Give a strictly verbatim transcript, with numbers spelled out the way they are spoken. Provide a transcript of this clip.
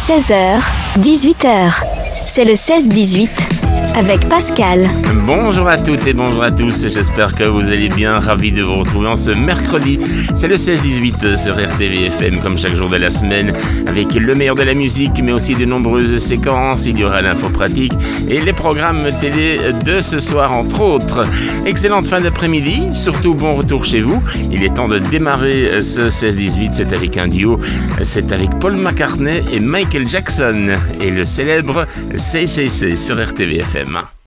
seize heures, dix-huit heures. C'est le seize dix-huit avec Pascal. Bonjour à toutes et bonjour à tous, j'espère que vous allez bien, ravi de vous retrouver en ce mercredi. C'est le seize dix-huit sur R T V F M comme chaque jour de la semaine, avec le meilleur de la musique mais aussi de nombreuses séquences. Il y aura l'info pratique et les programmes télé de ce soir entre autres. Excellente fin d'après-midi, surtout bon retour chez vous. Il est temps de démarrer ce seize dix-huit, c'est avec un duo, c'est avec Paul McCartney et Michael Jackson et le célèbre C C C sur R T V F M.